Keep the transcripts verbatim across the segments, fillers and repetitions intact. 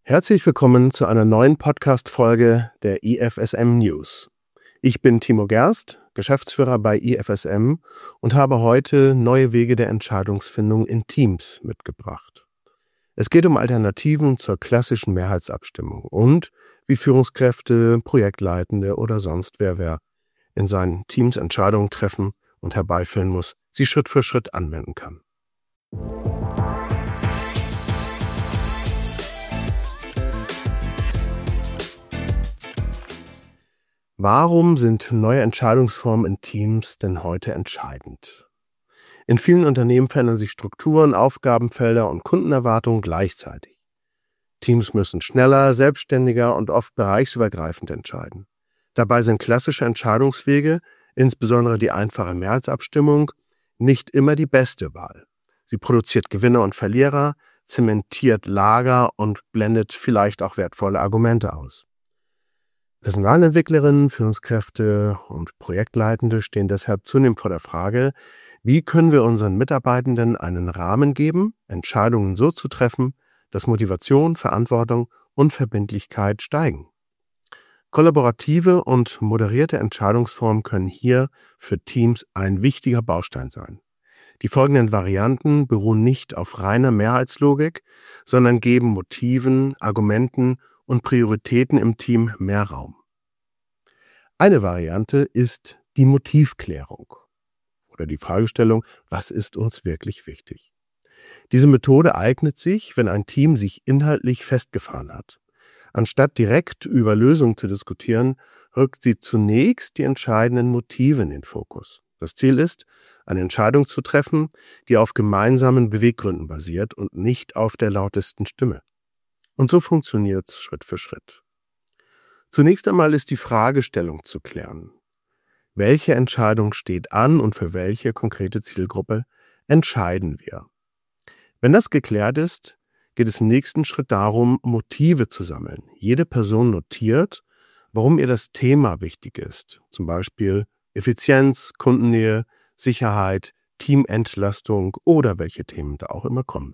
Herzlich willkommen zu einer neuen Podcast-Folge der I F S M News. Ich bin Timo Gerst, Geschäftsführer bei I F S M und habe heute neue Wege der Entscheidungsfindung in Teams mitgebracht. Es geht um Alternativen zur klassischen Mehrheitsabstimmung und wie Führungskräfte, Projektleitende oder sonst wer, wer in seinen Teams Entscheidungen treffen und herbeiführen muss, sie Schritt für Schritt anwenden kann. Warum sind neue Entscheidungsformen in Teams denn heute entscheidend? In vielen Unternehmen verändern sich Strukturen, Aufgabenfelder und Kundenerwartungen gleichzeitig. Teams müssen schneller, selbstständiger und oft bereichsübergreifend entscheiden. Dabei sind klassische Entscheidungswege, insbesondere die einfache Mehrheitsabstimmung, nicht immer die beste Wahl. Sie produziert Gewinner und Verlierer, zementiert Lager und blendet vielleicht auch wertvolle Argumente aus. Personalentwicklerinnen, Führungskräfte und Projektleitende stehen deshalb zunehmend vor der Frage, wie können wir unseren Mitarbeitenden einen Rahmen geben, Entscheidungen so zu treffen, dass Motivation, Verantwortung und Verbindlichkeit steigen. Kollaborative und moderierte Entscheidungsformen können hier für Teams ein wichtiger Baustein sein. Die folgenden Varianten beruhen nicht auf reiner Mehrheitslogik, sondern geben Motiven, Argumenten und Prioritäten im Team mehr Raum. Eine Variante ist die Motivklärung oder die Fragestellung, was ist uns wirklich wichtig? Diese Methode eignet sich, wenn ein Team sich inhaltlich festgefahren hat. Anstatt direkt über Lösungen zu diskutieren, rückt sie zunächst die entscheidenden Motive in den Fokus. Das Ziel ist, eine Entscheidung zu treffen, die auf gemeinsamen Beweggründen basiert und nicht auf der lautesten Stimme. Und so funktioniert es Schritt für Schritt. Zunächst einmal ist die Fragestellung zu klären. Welche Entscheidung steht an und für welche konkrete Zielgruppe entscheiden wir? Wenn das geklärt ist, geht es im nächsten Schritt darum, Motive zu sammeln. Jede Person notiert, warum ihr das Thema wichtig ist. Zum Beispiel Effizienz, Kundennähe, Sicherheit, Teamentlastung oder welche Themen da auch immer kommen.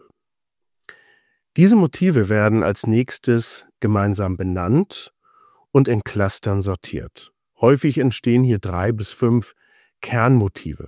Diese Motive werden als nächstes gemeinsam benannt und in Clustern sortiert. Häufig entstehen hier drei bis fünf Kernmotive.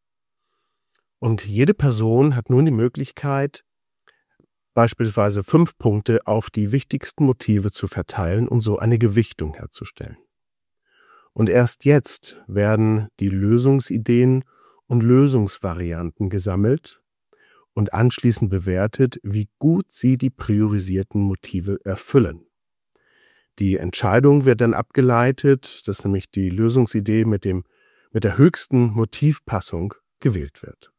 Und jede Person hat nun die Möglichkeit, beispielsweise fünf Punkte auf die wichtigsten Motive zu verteilen und so eine Gewichtung herzustellen. Und erst jetzt werden die Lösungsideen und Lösungsvarianten gesammelt und anschließend bewertet, wie gut sie die priorisierten Motive erfüllen. Die Entscheidung wird dann abgeleitet, dass nämlich die Lösungsidee mit dem, mit der höchsten Motivpassung gewählt wird.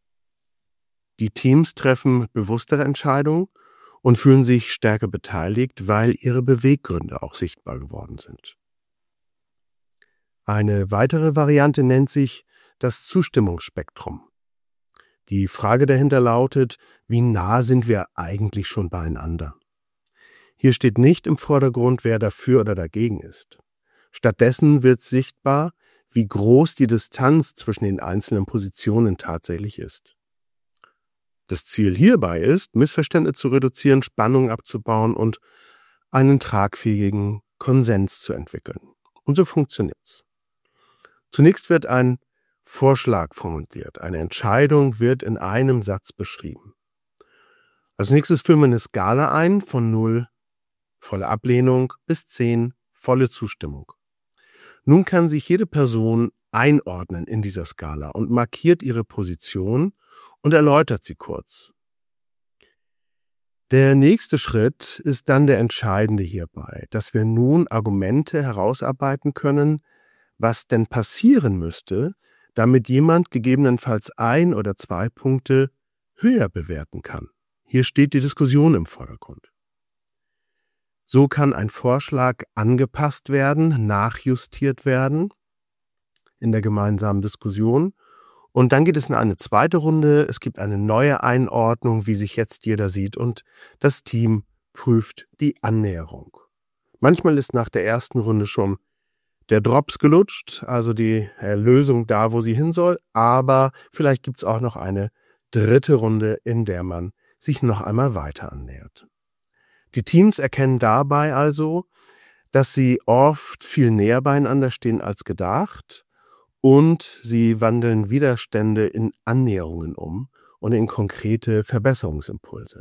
Die Teams treffen bewusstere Entscheidungen und fühlen sich stärker beteiligt, weil ihre Beweggründe auch sichtbar geworden sind. Eine weitere Variante nennt sich das Zustimmungsspektrum. Die Frage dahinter lautet, wie nah sind wir eigentlich schon beieinander? Hier steht nicht im Vordergrund, wer dafür oder dagegen ist. Stattdessen wird sichtbar, wie groß die Distanz zwischen den einzelnen Positionen tatsächlich ist. Das Ziel hierbei ist, Missverständnisse zu reduzieren, Spannungen abzubauen und einen tragfähigen Konsens zu entwickeln. Und so funktioniert's. Zunächst wird ein Vorschlag formuliert. Eine Entscheidung wird in einem Satz beschrieben. Als nächstes führen wir eine Skala ein von null, volle Ablehnung, bis zehn, volle Zustimmung. Nun kann sich jede Person einordnen in dieser Skala und markiert ihre Position und erläutert sie kurz. Der nächste Schritt ist dann der entscheidende hierbei, dass wir nun Argumente herausarbeiten können, was denn passieren müsste, damit jemand gegebenenfalls ein oder zwei Punkte höher bewerten kann. Hier steht die Diskussion im Vordergrund. So kann ein Vorschlag angepasst werden, nachjustiert werden in der gemeinsamen Diskussion. Und dann geht es in eine zweite Runde. Es gibt eine neue Einordnung, wie sich jetzt jeder sieht, und das Team prüft die Annäherung. Manchmal ist nach der ersten Runde schon der Drops gelutscht, also die äh, Lösung da, wo sie hin soll, aber vielleicht gibt es auch noch eine dritte Runde, in der man sich noch einmal weiter annähert. Die Teams erkennen dabei also, dass sie oft viel näher beieinander stehen als gedacht und sie wandeln Widerstände in Annäherungen um und in konkrete Verbesserungsimpulse.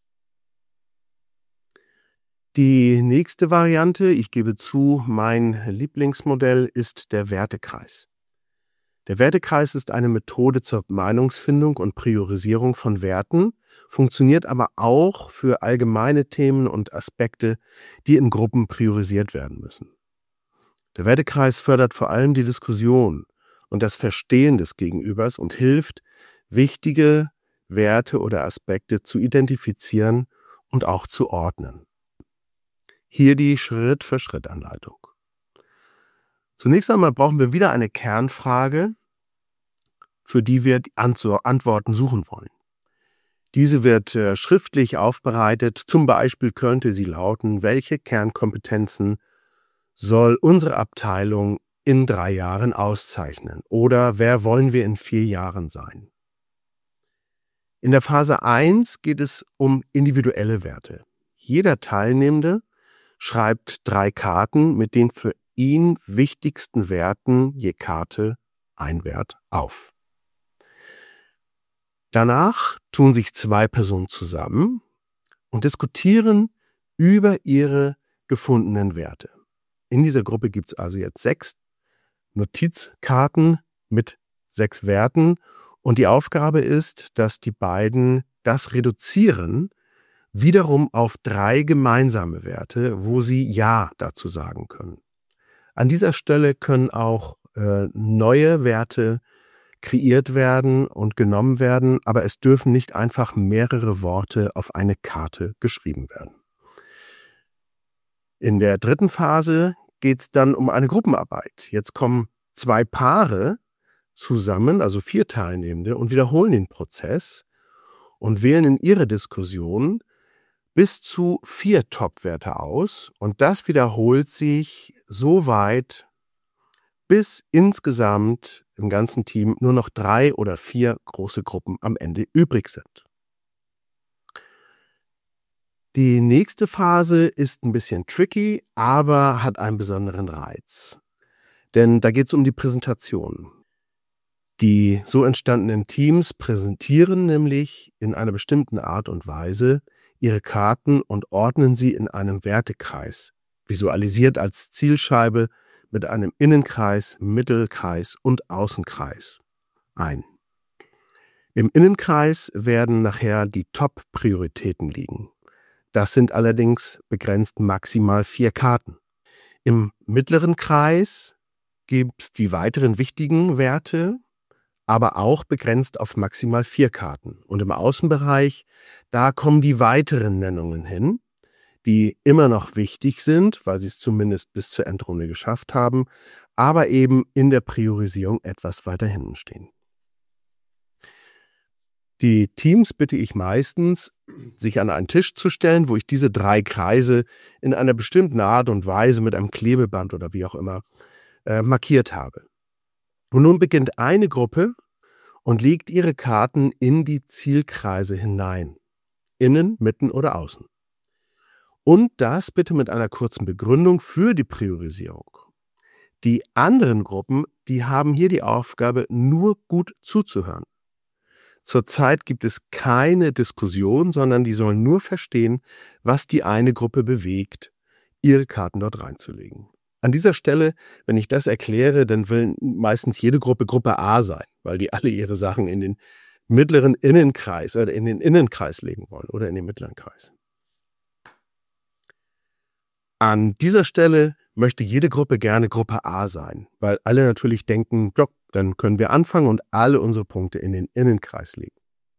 Die nächste Variante, ich gebe zu, mein Lieblingsmodell ist der Wertekreis. Der Wertekreis ist eine Methode zur Meinungsfindung und Priorisierung von Werten, funktioniert aber auch für allgemeine Themen und Aspekte, die in Gruppen priorisiert werden müssen. Der Wertekreis fördert vor allem die Diskussion und das Verstehen des Gegenübers und hilft, wichtige Werte oder Aspekte zu identifizieren und auch zu ordnen. Hier die Schritt-für-Schritt-Anleitung. Zunächst einmal brauchen wir wieder eine Kernfrage, für die wir die Antworten suchen wollen. Diese wird äh, schriftlich aufbereitet. Zum Beispiel könnte sie lauten: Welche Kernkompetenzen soll unsere Abteilung in drei Jahren auszeichnen? Oder wer wollen wir in vier Jahren sein? In der Phase eins geht es um individuelle Werte. Jeder Teilnehmende schreibt drei Karten mit den für ihn wichtigsten Werten je Karte ein Wert auf. Danach tun sich zwei Personen zusammen und diskutieren über ihre gefundenen Werte. In dieser Gruppe gibt es also jetzt sechs Notizkarten mit sechs Werten und die Aufgabe ist, dass die beiden das reduzieren, wiederum auf drei gemeinsame Werte, wo sie Ja dazu sagen können. An dieser Stelle können auch äh, neue Werte kreiert werden und genommen werden, aber es dürfen nicht einfach mehrere Worte auf eine Karte geschrieben werden. In der dritten Phase geht es dann um eine Gruppenarbeit. Jetzt kommen zwei Paare zusammen, also vier Teilnehmende, und wiederholen den Prozess und wählen in ihrer Diskussion bis zu vier Top-Werte aus und das wiederholt sich so weit, bis insgesamt im ganzen Team nur noch drei oder vier große Gruppen am Ende übrig sind. Die nächste Phase ist ein bisschen tricky, aber hat einen besonderen Reiz. Denn da geht es um die Präsentation. Die so entstandenen Teams präsentieren nämlich in einer bestimmten Art und Weise ihre Karten und ordnen sie in einem Wertekreis, visualisiert als Zielscheibe mit einem Innenkreis, Mittelkreis und Außenkreis ein. Im Innenkreis werden nachher die Top-Prioritäten liegen. Das sind allerdings begrenzt maximal vier Karten. Im mittleren Kreis gibt es die weiteren wichtigen Werte, aber auch begrenzt auf maximal vier Karten. Und im Außenbereich, da kommen die weiteren Nennungen hin, die immer noch wichtig sind, weil sie es zumindest bis zur Endrunde geschafft haben, aber eben in der Priorisierung etwas weiter hinten stehen. Die Teams bitte ich meistens, sich an einen Tisch zu stellen, wo ich diese drei Kreise in einer bestimmten Art und Weise mit einem Klebeband oder wie auch immer äh, markiert habe. Und nun beginnt eine Gruppe und legt ihre Karten in die Zielkreise hinein, innen, mitten oder außen. Und das bitte mit einer kurzen Begründung für die Priorisierung. Die anderen Gruppen, die haben hier die Aufgabe, nur gut zuzuhören. Zurzeit gibt es keine Diskussion, sondern die sollen nur verstehen, was die eine Gruppe bewegt, ihre Karten dort reinzulegen. An dieser Stelle, wenn ich das erkläre, dann will meistens jede Gruppe Gruppe A sein, weil die alle ihre Sachen in den mittleren Innenkreis oder in den Innenkreis legen wollen oder in den mittleren Kreis. An dieser Stelle möchte jede Gruppe gerne Gruppe A sein, weil alle natürlich denken, ja, dann können wir anfangen und alle unsere Punkte in den Innenkreis legen.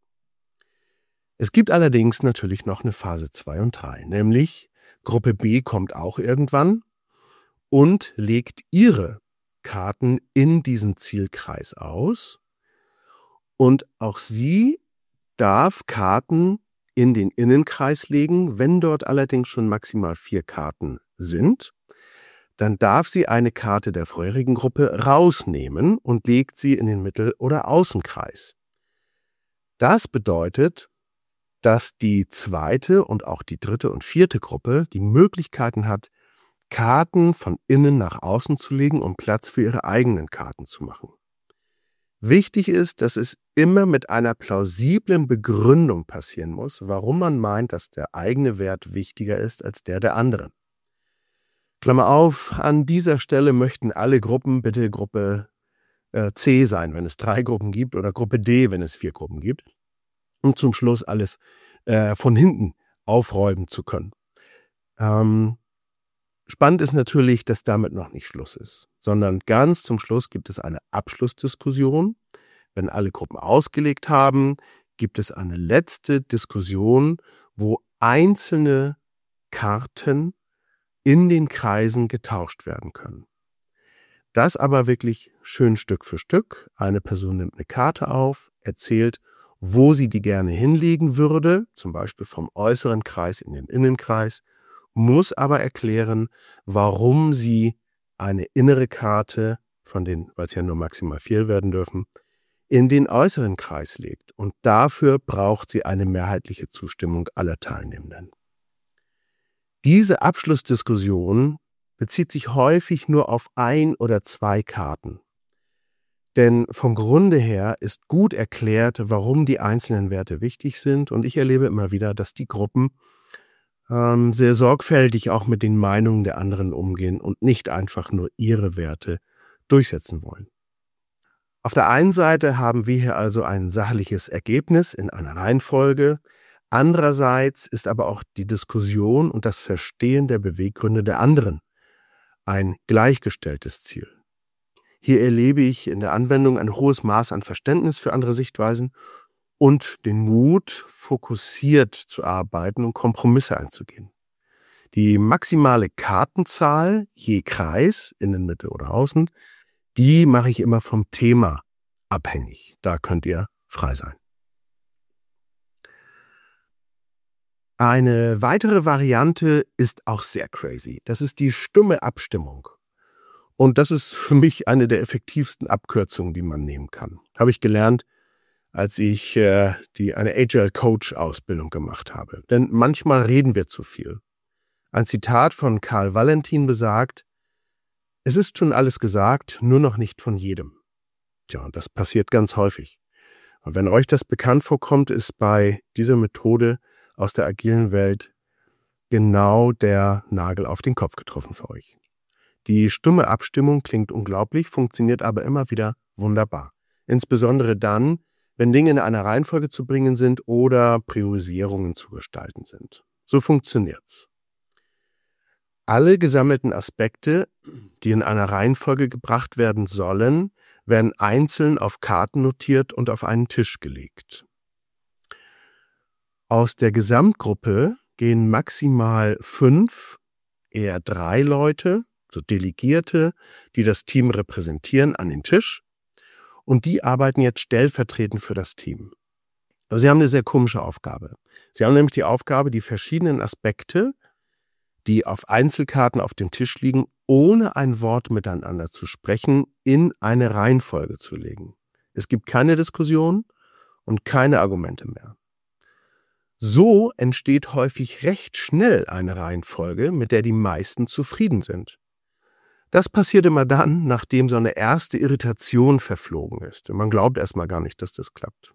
Es gibt allerdings natürlich noch eine Phase zwei und drei, nämlich Gruppe B kommt auch irgendwann und legt ihre Karten in diesen Zielkreis aus und auch sie darf Karten in den Innenkreis legen. Wenn dort allerdings schon maximal vier Karten sind, dann darf sie eine Karte der vorherigen Gruppe rausnehmen und legt sie in den Mittel- oder Außenkreis. Das bedeutet, dass die zweite und auch die dritte und vierte Gruppe die Möglichkeiten hat, Karten von innen nach außen zu legen, um Platz für ihre eigenen Karten zu machen. Wichtig ist, dass es immer mit einer plausiblen Begründung passieren muss, warum man meint, dass der eigene Wert wichtiger ist als der der anderen. Klammer auf, an dieser Stelle möchten alle Gruppen bitte Gruppe äh, C sein, wenn es drei Gruppen gibt, oder Gruppe D, wenn es vier Gruppen gibt, um zum Schluss alles äh, von hinten aufräumen zu können. Ähm, spannend ist natürlich, dass damit noch nicht Schluss ist, sondern ganz zum Schluss gibt es eine Abschlussdiskussion. Wenn alle Gruppen ausgelegt haben, gibt es eine letzte Diskussion, wo einzelne Karten in den Kreisen getauscht werden können. Das aber wirklich schön Stück für Stück. Eine Person nimmt eine Karte auf, erzählt, wo sie die gerne hinlegen würde, zum Beispiel vom äußeren Kreis in den Innenkreis, muss aber erklären, warum sie eine innere Karte, von den, weil es ja nur maximal vier werden dürfen, in den äußeren Kreis legt. Und dafür braucht sie eine mehrheitliche Zustimmung aller Teilnehmenden. Diese Abschlussdiskussion bezieht sich häufig nur auf ein oder zwei Karten. Denn vom Grunde her ist gut erklärt, warum die einzelnen Werte wichtig sind. Und ich erlebe immer wieder, dass die Gruppen ähm, sehr sorgfältig auch mit den Meinungen der anderen umgehen und nicht einfach nur ihre Werte durchsetzen wollen. Auf der einen Seite haben wir hier also ein sachliches Ergebnis in einer Reihenfolge. Andererseits ist aber auch die Diskussion und das Verstehen der Beweggründe der anderen ein gleichgestelltes Ziel. Hier erlebe ich in der Anwendung ein hohes Maß an Verständnis für andere Sichtweisen und den Mut, fokussiert zu arbeiten und Kompromisse einzugehen. Die maximale Kartenzahl je Kreis, Innen, Mitte oder Außen, die mache ich immer vom Thema abhängig. Da könnt ihr frei sein. Eine weitere Variante ist auch sehr crazy. Das ist die stumme Abstimmung. Und das ist für mich eine der effektivsten Abkürzungen, die man nehmen kann. Habe ich gelernt, als ich äh, die, eine Agile Coach Ausbildung gemacht habe. Denn manchmal reden wir zu viel. Ein Zitat von Karl Valentin besagt: Es ist schon alles gesagt, nur noch nicht von jedem. Tja, und das passiert ganz häufig. Und wenn euch das bekannt vorkommt, ist bei dieser Methode aus der agilen Welt genau der Nagel auf den Kopf getroffen für euch. Die stumme Abstimmung klingt unglaublich, funktioniert aber immer wieder wunderbar. Insbesondere dann, wenn Dinge in einer Reihenfolge zu bringen sind oder Priorisierungen zu gestalten sind. So funktioniert's. Alle gesammelten Aspekte, die in einer Reihenfolge gebracht werden sollen, werden einzeln auf Karten notiert und auf einen Tisch gelegt. Aus der Gesamtgruppe gehen maximal fünf, eher drei Leute, so Delegierte, die das Team repräsentieren, an den Tisch. Und die arbeiten jetzt stellvertretend für das Team. Also sie haben eine sehr komische Aufgabe. Sie haben nämlich die Aufgabe, die verschiedenen Aspekte, die auf Einzelkarten auf dem Tisch liegen, ohne ein Wort miteinander zu sprechen, in eine Reihenfolge zu legen. Es gibt keine Diskussion und keine Argumente mehr. So entsteht häufig recht schnell eine Reihenfolge, mit der die meisten zufrieden sind. Das passiert immer dann, nachdem so eine erste Irritation verflogen ist. Und man glaubt erstmal gar nicht, dass das klappt.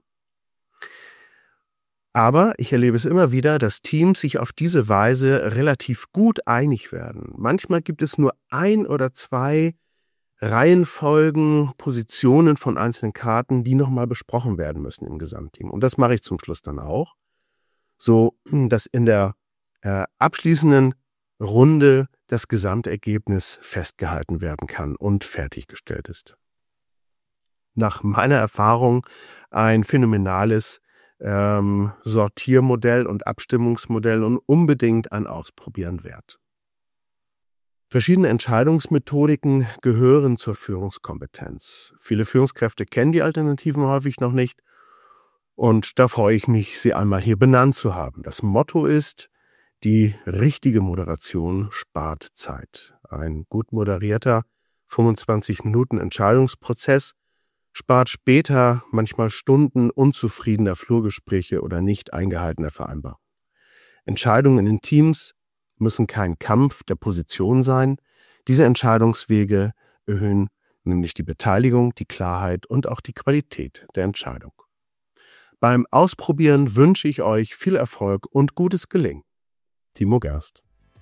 Aber ich erlebe es immer wieder, dass Teams sich auf diese Weise relativ gut einig werden. Manchmal gibt es nur ein oder zwei Reihenfolgen, Positionen von einzelnen Karten, die nochmal besprochen werden müssen im Gesamtteam. Und das mache ich zum Schluss dann auch, so dass in der äh, abschließenden Runde das Gesamtergebnis festgehalten werden kann und fertiggestellt ist. Nach meiner Erfahrung ein phänomenales ähm, Sortiermodell und Abstimmungsmodell und unbedingt ein Ausprobieren wert. Verschiedene Entscheidungsmethodiken gehören zur Führungskompetenz. Viele Führungskräfte kennen die Alternativen häufig noch nicht und da freue ich mich, sie einmal hier benannt zu haben. Das Motto ist: Die richtige Moderation spart Zeit. Ein gut moderierter fünfundzwanzig Minuten Entscheidungsprozess spart später manchmal Stunden unzufriedener Flurgespräche oder nicht eingehaltener Vereinbarungen. Entscheidungen in Teams müssen kein Kampf der Position sein. Diese Entscheidungswege erhöhen nämlich die Beteiligung, die Klarheit und auch die Qualität der Entscheidung. Beim Ausprobieren wünsche ich euch viel Erfolg und gutes Gelingen. Timo Gerst.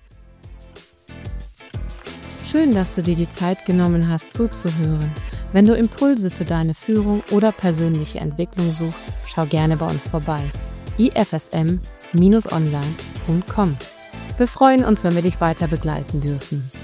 Schön, dass du dir die Zeit genommen hast, zuzuhören. Wenn du Impulse für deine Führung oder persönliche Entwicklung suchst, schau gerne bei uns vorbei. i f s m Bindestrich online Punkt com. Wir freuen uns, wenn wir dich weiter begleiten dürfen.